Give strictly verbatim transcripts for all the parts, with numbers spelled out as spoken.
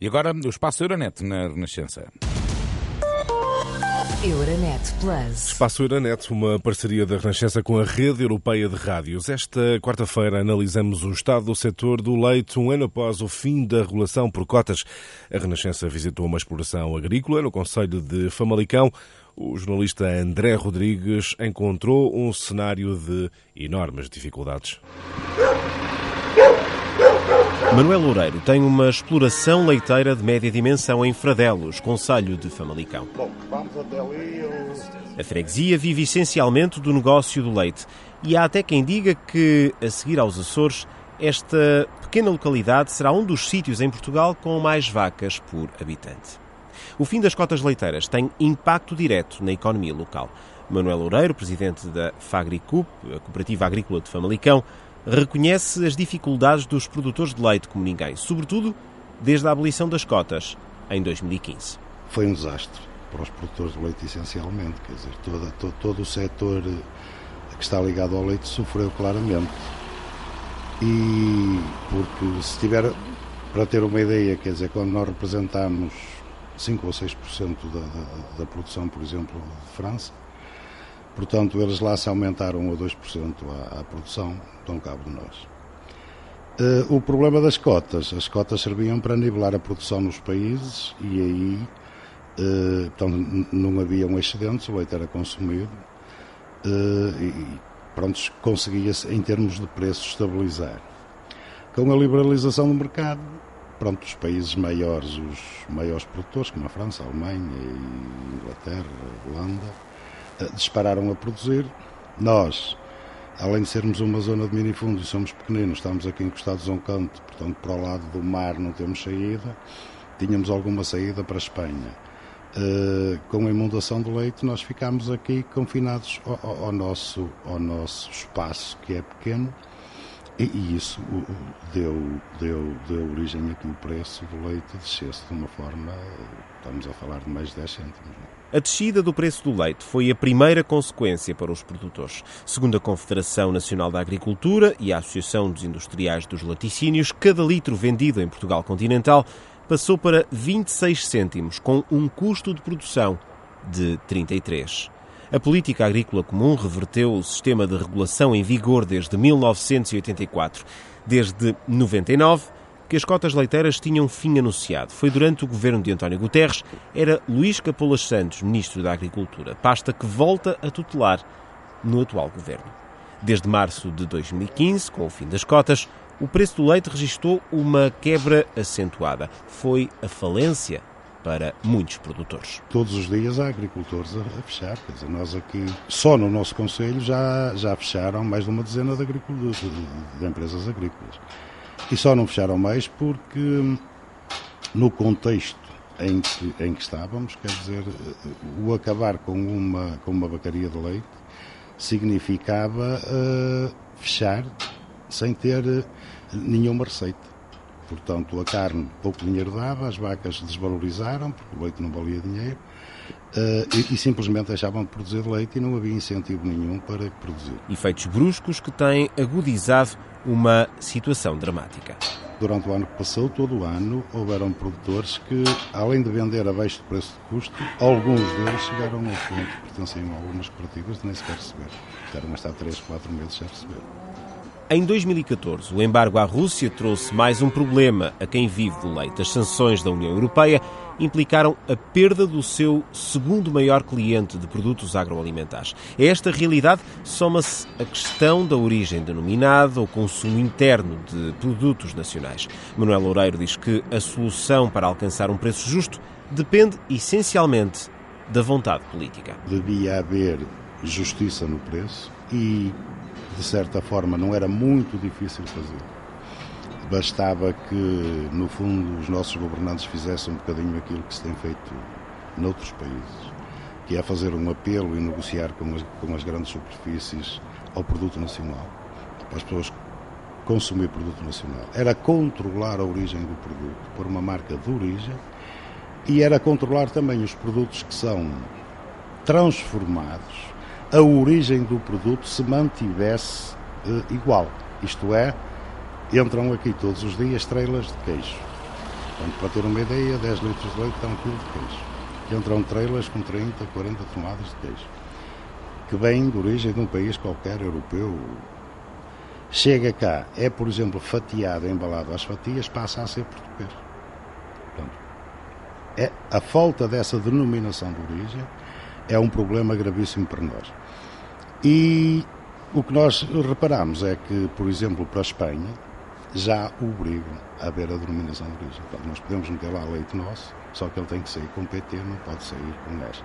E agora o espaço Euronet na Renascença. Euronet Plus. Espaço Euronet, uma parceria da Renascença com a Rede Europeia de Rádios. Esta quarta-feira analisamos o estado do setor do leite, um ano após o fim da regulação por cotas. A Renascença visitou uma exploração agrícola no concelho de Famalicão. O jornalista André Rodrigues encontrou um cenário de enormes dificuldades. Manuel Loureiro tem uma exploração leiteira de média dimensão em Fradelos, concelho de Famalicão. Bom, vamos até ali. Eu... A freguesia vive essencialmente do negócio do leite e há até quem diga que, a seguir aos Açores, esta pequena localidade será um dos sítios em Portugal com mais vacas por habitante. O fim das cotas leiteiras tem impacto direto na economia local. Manuel Loureiro, presidente da Fagricup, a Cooperativa Agrícola de Famalicão, reconhece as dificuldades dos produtores de leite como ninguém, sobretudo desde a abolição das cotas em dois mil e quinze. Foi um desastre para os produtores de leite, essencialmente. Quer dizer, toda, todo, todo o setor que está ligado ao leite sofreu claramente. E porque se tiver, para ter uma ideia, quer dizer, quando nós representamos cinco ou seis por cento da, da, da produção, por exemplo, de França, portanto, eles lá se aumentaram a dois por cento à, à produção, dão cabo de nós. Uh, o problema das cotas, as cotas serviam para nivelar a produção nos países e aí uh, portanto, não havia um excedente, o leite era consumido uh, e pronto, conseguia-se em termos de preço estabilizar. Com a liberalização do mercado, pronto, os países maiores, os maiores produtores, como a França, a Alemanha, a Inglaterra, a Holanda, dispararam a produzir. Nós, além de sermos uma zona de minifúndio, somos pequeninos, estamos aqui encostados a um canto, portanto, para o lado do mar não temos saída, tínhamos alguma saída para a Espanha. Uh, com a inundação do leite, nós ficámos aqui confinados ao, ao, nosso, ao nosso espaço, que é pequeno, e, e isso deu, deu, deu origem a que o preço do leite descesse de uma forma, estamos a falar de mais de dez cêntimos. A descida do preço do leite foi a primeira consequência para os produtores. Segundo a Confederação Nacional da Agricultura e a Associação dos Industriais dos Laticínios, cada litro vendido em Portugal continental passou para vinte e seis cêntimos, com um custo de produção de trinta e três. A política agrícola comum reverteu o sistema de regulação em vigor desde mil novecentos e oitenta e quatro. Desde noventa e nove, que as cotas leiteiras tinham fim anunciado. Foi durante o governo de António Guterres, era Luís Capolas Santos, ministro da Agricultura, pasta que volta a tutelar no atual governo. Desde março de dois mil e quinze, com o fim das cotas, o preço do leite registrou uma quebra acentuada. Foi a falência para muitos produtores. Todos os dias há agricultores a fechar. Quer dizer, nós aqui, só no nosso concelho, já, já fecharam mais de uma dezena de, de, de empresas agrícolas. E só não fecharam mais porque, no contexto em que, em que estávamos, quer dizer, o acabar com uma, com uma vacaria de leite significava uh, fechar sem ter uh, nenhuma receita. Portanto, a carne pouco dinheiro dava, as vacas desvalorizaram, porque o leite não valia dinheiro, uh, e, e simplesmente deixavam de produzir leite e não havia incentivo nenhum para produzir. Efeitos bruscos que têm agudizado uma situação dramática. Durante o ano que passou, todo o ano, houveram produtores que, além de vender abaixo do preço de custo, alguns deles chegaram ao ponto que pertenciam a algumas cooperativas de nem sequer receber. Estiveram a estar três, quatro meses sem receber. Em dois mil e catorze, o embargo à Rússia trouxe mais um problema a quem vive do leite. As sanções da União Europeia implicaram a perda do seu segundo maior cliente de produtos agroalimentares. A esta realidade soma-se a questão da origem denominada ou consumo interno de produtos nacionais. Manuel Loureiro diz que a solução para alcançar um preço justo depende essencialmente da vontade política. Devia haver justiça no preço e, de certa forma, não era muito difícil fazer. Bastava que, no fundo, os nossos governantes fizessem um bocadinho aquilo que se tem feito noutros países, que é fazer um apelo e negociar com as, com as grandes superfícies ao produto nacional, para as pessoas consumir produto nacional. Era controlar a origem do produto, por uma marca de origem, e era controlar também os produtos que são transformados, a origem do produto se mantivesse uh, igual. Isto é, entram aqui todos os dias estrelas de queijo. Portanto, para ter uma ideia, dez litros de leite dá um quilo de queijo. Que entram trailers com trinta, quarenta toneladas de queijo. Que vem de origem de um país qualquer europeu. Chega cá, é, por exemplo, fatiado, embalado às fatias, passa a ser português. Portanto, é, a falta dessa denominação de origem é um problema gravíssimo para nós. E o que nós reparamos é que, por exemplo, para a Espanha, já obrigam a haver a denominação de origem. Portanto, nós podemos meter lá leite nosso, só que ele tem que sair com P T, não pode sair com gás.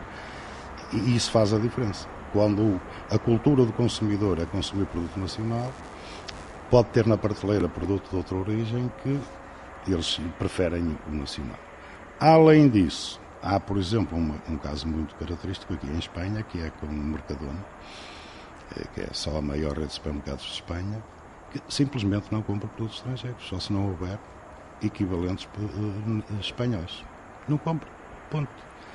E isso faz a diferença. Quando a cultura do consumidor é consumir produto nacional, pode ter na prateleira produto de outra origem que eles preferem o nacional. Além disso, há, por exemplo, uma, um caso muito característico aqui em Espanha, que é com o Mercadona, que é só a maior rede de supermercados de Espanha, que simplesmente não compra produtos estrangeiros, só se não houver equivalentes espanhóis. Não compra, ponto.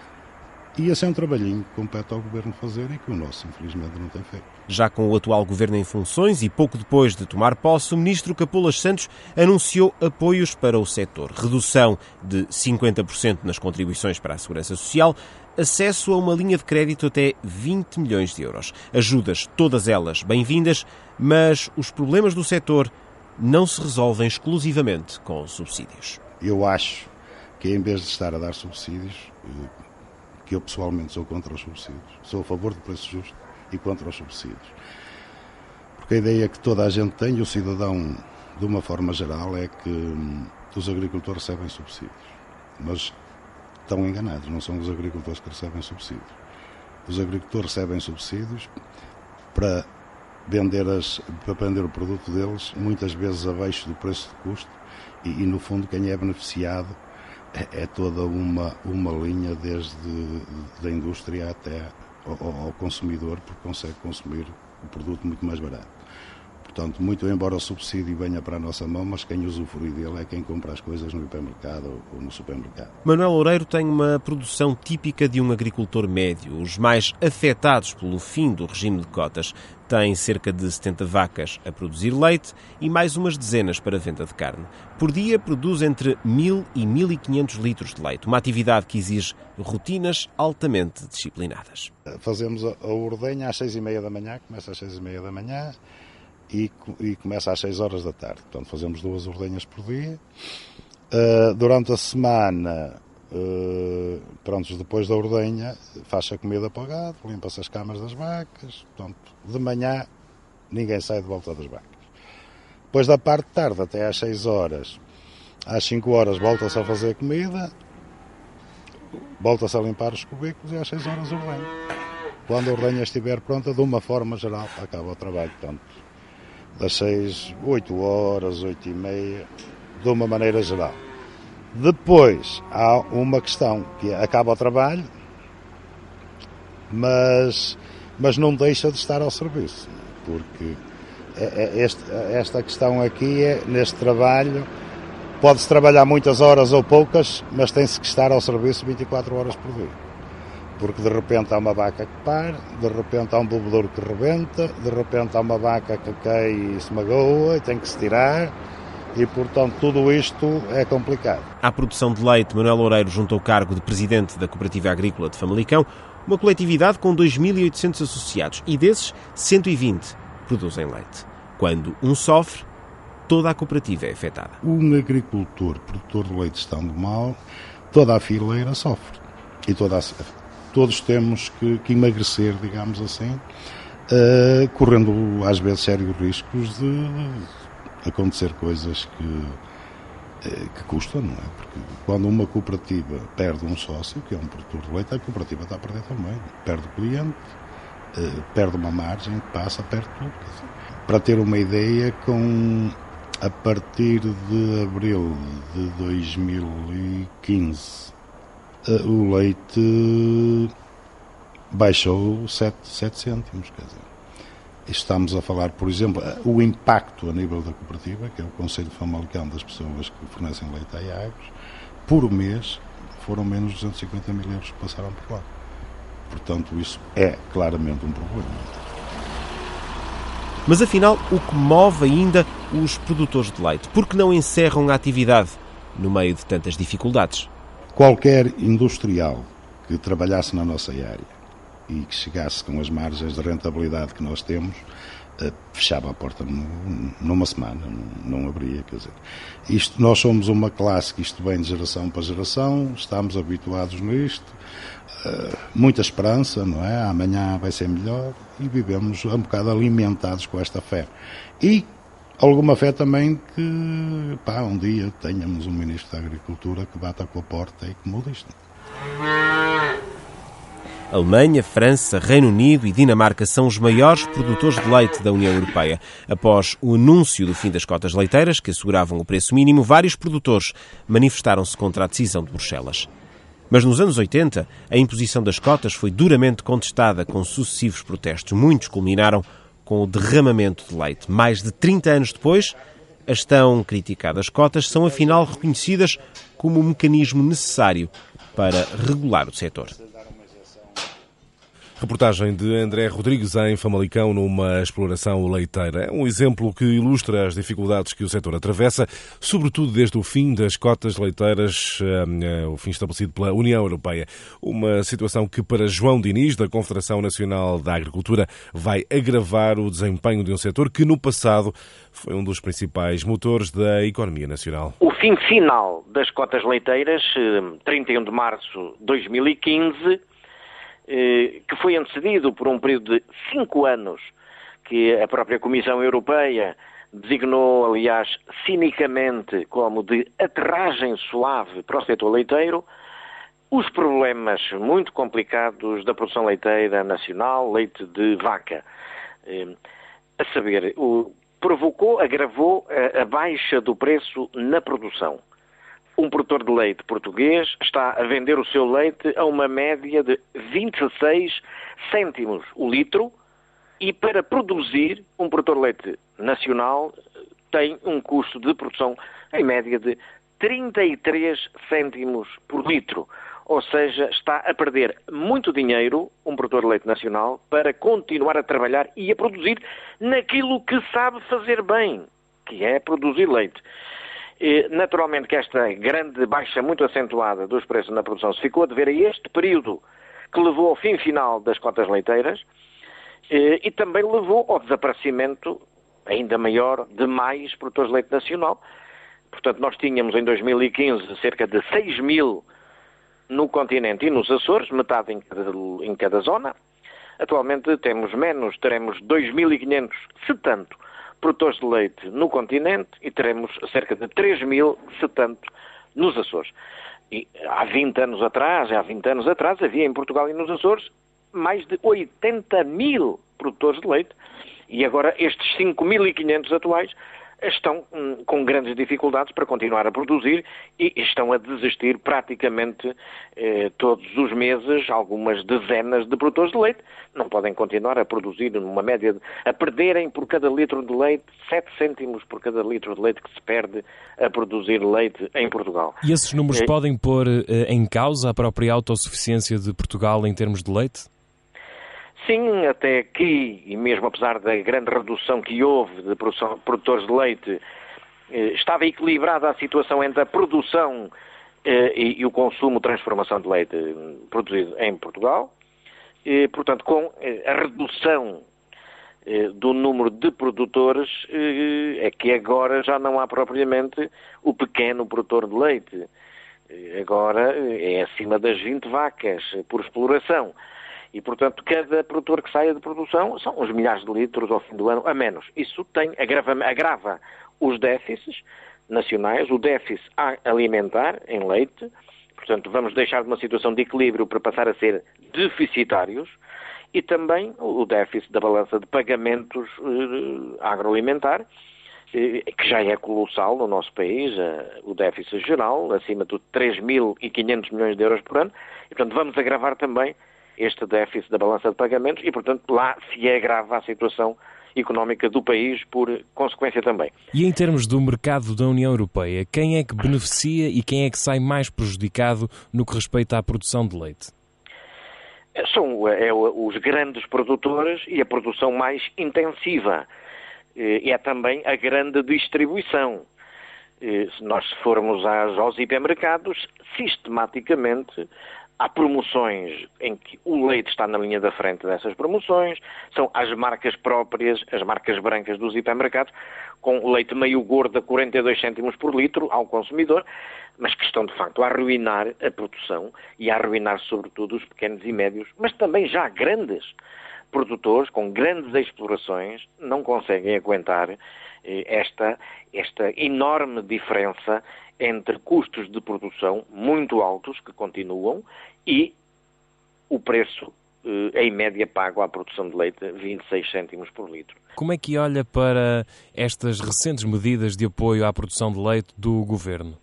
E esse é um trabalhinho que compete ao Governo fazer e que o nosso, infelizmente, não tem feito. Já com o atual Governo em funções e pouco depois de tomar posse, o Ministro Capolas Santos anunciou apoios para o setor. Redução de cinquenta por cento nas contribuições para a Segurança Social, acesso a uma linha de crédito até vinte milhões de euros. Ajudas, todas elas bem-vindas, mas os problemas do setor não se resolvem exclusivamente com subsídios. Eu acho que, em vez de estar a dar subsídios, que eu pessoalmente sou contra os subsídios, sou a favor do preço justo e contra os subsídios. Porque a ideia que toda a gente tem, e o cidadão, de uma forma geral, é que hum, os agricultores recebem subsídios. Mas estão enganados, não são os agricultores que recebem subsídios. Os agricultores recebem subsídios para vender, as, para vender o produto deles, muitas vezes abaixo do preço de custo, e, e no fundo quem é beneficiado é, é toda uma, uma linha desde da indústria até ao, ao consumidor, porque consegue consumir o produto muito mais barato. Portanto, muito embora o subsídio venha para a nossa mão, mas quem usufrui dele é quem compra as coisas no hipermercado ou no supermercado. Manuel Loureiro tem uma produção típica de um agricultor médio. Os mais afetados pelo fim do regime de cotas têm cerca de setenta vacas a produzir leite e mais umas dezenas para venda de carne. Por dia produz entre mil e mil e quinhentos litros de leite, uma atividade que exige rotinas altamente disciplinadas. Fazemos a ordenha às seis e meia da manhã, começa às seis e meia da manhã, E, e começa às seis horas da tarde. Portanto, fazemos duas ordenhas por dia. Uh, durante a semana, uh, pronto, depois da ordenha, faz-se a comida para o gado, limpa-se as camas das vacas. Portanto, de manhã, ninguém sai de volta das vacas. Depois da parte de tarde, até às seis horas, às cinco horas, volta-se a fazer comida, volta-se a limpar os cubículos e às seis horas ordenha. Quando a ordenha estiver pronta, de uma forma geral, acaba o trabalho. Portanto, das seis, oito horas, oito e meia, de uma maneira geral. Depois há uma questão que é, acaba o trabalho, mas, mas não deixa de estar ao serviço, porque este, esta questão aqui é, neste trabalho, pode-se trabalhar muitas horas ou poucas, mas tem-se que estar ao serviço vinte e quatro horas por dia. Porque de repente há uma vaca que para, de repente há um bebedouro que rebenta, de repente há uma vaca que cai e se magoa e tem que se tirar, e portanto tudo isto é complicado. À produção de leite, Manuel Loureiro juntou o cargo de presidente da Cooperativa Agrícola de Famalicão, uma coletividade com dois mil e oitocentos associados, e desses cento e vinte produzem leite. Quando um sofre, toda a cooperativa é afetada. Um agricultor, produtor de leite estando mal, toda a fileira sofre, e toda a todos temos que, que emagrecer, digamos assim, uh, correndo às vezes sérios riscos de acontecer coisas que, uh, que custam, não é? Porque quando uma cooperativa perde um sócio, que é um produtor de leite, a cooperativa está a perder também. Perde o cliente, uh, perde uma margem, passa, perde tudo. Para ter uma ideia, com, a partir de abril de dois mil e quinze, o leite baixou sete cêntimos, quer dizer. Estamos a falar, por exemplo, o impacto a nível da cooperativa, que é o Conselho de Famalicão das pessoas que fornecem leite a Iagos, por mês foram menos de duzentos e cinquenta mil euros que passaram por lá. Portanto, isso é claramente um problema. Mas afinal, o que move ainda os produtores de leite? Por que não encerram a atividade no meio de tantas dificuldades. Qualquer industrial que trabalhasse na nossa área e que chegasse com as margens de rentabilidade que nós temos, fechava a porta numa semana, não abria, quer dizer. Isto, nós somos uma classe que isto vem de geração para geração, estamos habituados nisto, muita esperança, não é? Amanhã vai ser melhor e vivemos um bocado alimentados com esta fé. E alguma fé também que, pá, um dia tenhamos um Ministro da Agricultura que bata com a porta e que mude isto. Alemanha, França, Reino Unido e Dinamarca são os maiores produtores de leite da União Europeia. Após o anúncio do fim das cotas leiteiras, que asseguravam o preço mínimo, vários produtores manifestaram-se contra a decisão de Bruxelas. Mas nos anos oitenta, a imposição das cotas foi duramente contestada com sucessivos protestos. Muitos culminaram com o derramamento de leite. Mais de trinta anos depois, as tão criticadas cotas são afinal reconhecidas como um mecanismo necessário para regular o setor. Reportagem de André Rodrigues em Famalicão numa exploração leiteira. É um exemplo que ilustra as dificuldades que o setor atravessa, sobretudo desde o fim das cotas leiteiras, o fim estabelecido pela União Europeia. Uma situação que para João Diniz, da Confederação Nacional da Agricultura, vai agravar o desempenho de um setor que no passado foi um dos principais motores da economia nacional. O fim final das cotas leiteiras, trinta e um de março de dois mil e quinze, que foi antecedido por um período de cinco anos que a própria Comissão Europeia designou, aliás, cinicamente como de aterragem suave para o setor leiteiro, os problemas muito complicados da produção leiteira nacional, leite de vaca. A saber, o, provocou, agravou a, a baixa do preço na produção. Um produtor de leite português está a vender o seu leite a uma média de vinte e seis cêntimos o litro e para produzir um produtor de leite nacional tem um custo de produção em média de trinta e três cêntimos por litro. Ou seja, está a perder muito dinheiro um produtor de leite nacional para continuar a trabalhar e a produzir naquilo que sabe fazer bem, que é produzir leite. Naturalmente que esta grande baixa muito acentuada dos preços na produção se ficou a dever a este período que levou ao fim final das cotas leiteiras e também levou ao desaparecimento ainda maior de mais produtores de leite nacional. Portanto, nós tínhamos em dois mil e quinze cerca de seis mil no continente e nos Açores, metade em cada, em cada zona. Atualmente temos menos, teremos dois mil e quinhentos, se tanto, produtores de leite no continente e teremos cerca de três mil, se tanto, nos Açores. E há vinte anos atrás, há vinte anos atrás, havia em Portugal e nos Açores mais de oitenta mil produtores de leite e agora estes cinco mil e quinhentos atuais estão hum, com grandes dificuldades para continuar a produzir e estão a desistir praticamente eh, todos os meses algumas dezenas de produtores de leite. Não podem continuar a produzir numa média, de, a perderem por cada litro de leite sete cêntimos por cada litro de leite que se perde a produzir leite em Portugal. E esses números eh, podem pôr eh, em causa a própria autossuficiência de Portugal em termos de leite? Sim, até aqui, e mesmo apesar da grande redução que houve de produção, produtores de leite, eh, estava equilibrada a situação entre a produção eh, e, e o consumo, transformação de leite eh, produzido em Portugal. Eh, portanto, com eh, a redução eh, do número de produtores, eh, é que agora já não há propriamente o pequeno produtor de leite. Eh, agora eh, é acima das vinte vacas eh, por exploração. E, portanto, cada produtor que saia de produção são uns milhares de litros ao fim do ano a menos. Isso tem, agrava, agrava os déficits nacionais, o déficit alimentar em leite. Portanto, vamos deixar de uma situação de equilíbrio para passar a ser deficitários. E também o déficit da balança de pagamentos eh, agroalimentar, eh, que já é colossal no nosso país, eh, o déficit geral, acima de três mil e quinhentos milhões de euros por ano. E, portanto, vamos agravar também este déficit da balança de pagamentos e, portanto, lá se agrava a situação económica do país por consequência também. E em termos do mercado da União Europeia, quem é que beneficia e quem é que sai mais prejudicado no que respeita à produção de leite? São é, os grandes produtores e a produção mais intensiva. E é também a grande distribuição. Se nós formos aos hipermercados, sistematicamente há promoções em que o leite está na linha da frente dessas promoções, são as marcas próprias, as marcas brancas dos hipermercados, com leite meio gordo a quarenta e dois cêntimos por litro ao consumidor, mas que estão de facto a arruinar a produção e a arruinar sobretudo os pequenos e médios, mas também já grandes produtores com grandes explorações não conseguem aguentar eh, esta, esta enorme diferença entre custos de produção muito altos, que continuam, e o preço eh, em média pago à produção de leite, vinte e seis cêntimos por litro. Como é que olha para estas recentes medidas de apoio à produção de leite do Governo?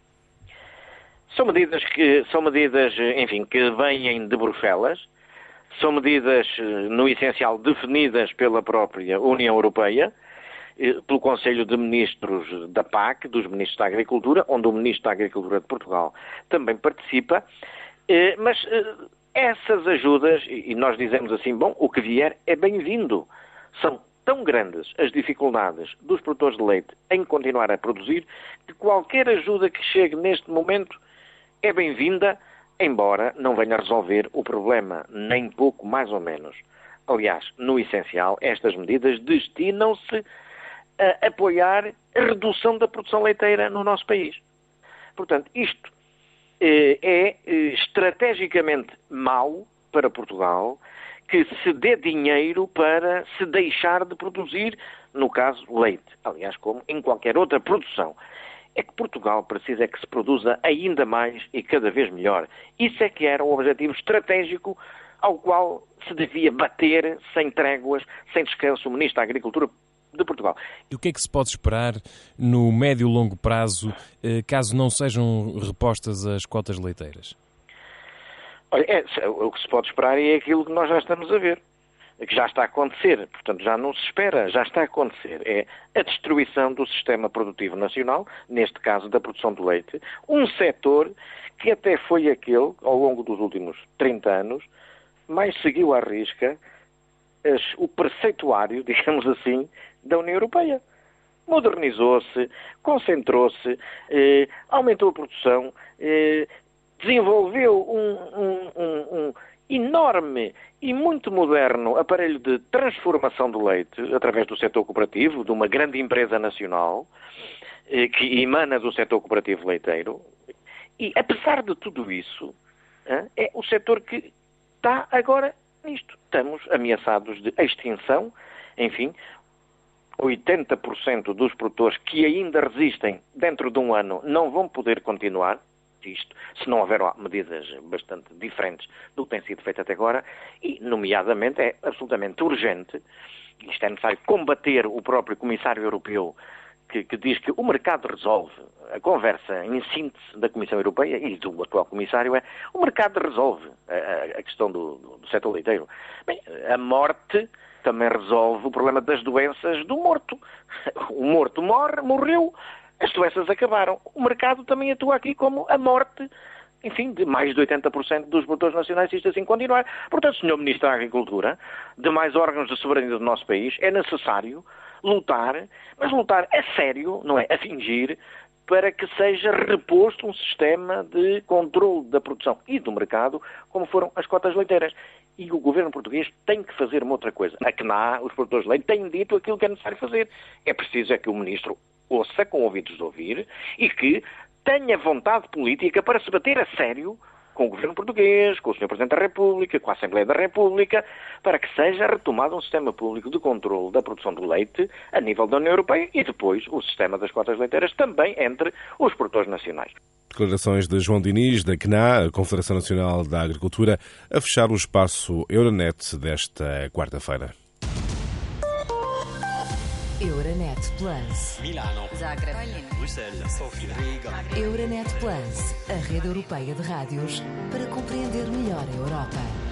São medidas que, são medidas, enfim, que vêm de Bruxelas, são medidas, no essencial, definidas pela própria União Europeia, pelo Conselho de Ministros da P A C, dos Ministros da Agricultura, onde o Ministro da Agricultura de Portugal também participa, mas essas ajudas, e nós dizemos assim, bom, o que vier é bem-vindo. São tão grandes as dificuldades dos produtores de leite em continuar a produzir, que qualquer ajuda que chegue neste momento é bem-vinda, embora não venha a resolver o problema, nem pouco mais ou menos. Aliás, no essencial, estas medidas destinam-se a apoiar a redução da produção leiteira no nosso país. Portanto, isto eh, é eh, estrategicamente mau para Portugal, que se dê dinheiro para se deixar de produzir, no caso, leite. Aliás, como em qualquer outra produção. É que Portugal precisa que se produza ainda mais e cada vez melhor. Isso é que era um objetivo estratégico ao qual se devia bater sem tréguas, sem descanso, o Ministro da Agricultura de Portugal. E o que é que se pode esperar no médio e longo prazo, caso não sejam repostas as cotas leiteiras? Olha, é, o que se pode esperar é aquilo que nós já estamos a ver, que já está a acontecer, portanto já não se espera, já está a acontecer, é a destruição do sistema produtivo nacional, neste caso da produção de leite, um setor que até foi aquele, ao longo dos últimos trinta anos, mais seguiu à risca as, o preceituário, digamos assim, da União Europeia. Modernizou-se, concentrou-se, eh, aumentou a produção, eh, desenvolveu um, um, um, um enorme e muito moderno aparelho de transformação do leite através do setor cooperativo, de uma grande empresa nacional eh, que emana do setor cooperativo leiteiro. E, apesar de tudo isso, eh, é o setor que está agora nisto. Estamos ameaçados de extinção. Enfim, oitenta por cento dos produtores que ainda resistem dentro de um ano não vão poder continuar isto, se não houver medidas bastante diferentes do que tem sido feito até agora, e, nomeadamente, é absolutamente urgente, isto é necessário combater o próprio Comissário Europeu, que, que diz que o mercado resolve. A conversa em síntese da Comissão Europeia e do atual Comissário é o mercado resolve a, a questão do, do, do setor leiteiro. Bem, a morte também resolve o problema das doenças do morto. O morto morre, morreu, as doenças acabaram. O mercado também atua aqui como a morte, enfim, de mais de oitenta por cento dos produtores nacionais, se isto assim continuar. Portanto, senhor Ministro da Agricultura, demais órgãos de soberania do nosso país, é necessário lutar, mas lutar a sério, não é a fingir, para que seja reposto um sistema de controle da produção e do mercado, como foram as cotas leiteiras. E o governo português tem que fazer uma outra coisa. A C N A, os produtores de leite, têm dito aquilo que é necessário fazer. É preciso é que o Ministro ouça com ouvidos de ouvir e que tenha vontade política para se bater a sério com o governo português, com o senhor Presidente da República, com a Assembleia da República, para que seja retomado um sistema público de controle da produção do leite a nível da União Europeia e depois o sistema das cotas leiteiras também entre os produtores nacionais. Declarações de João Diniz, da C N A, a Confederação Nacional da Agricultura, a fechar o espaço Euronet desta quarta-feira. Euronet Plus. Milano. Zagreb. Bruxelas. Sofia. Riga. Euronet Plus, a rede europeia de rádios para compreender melhor a Europa.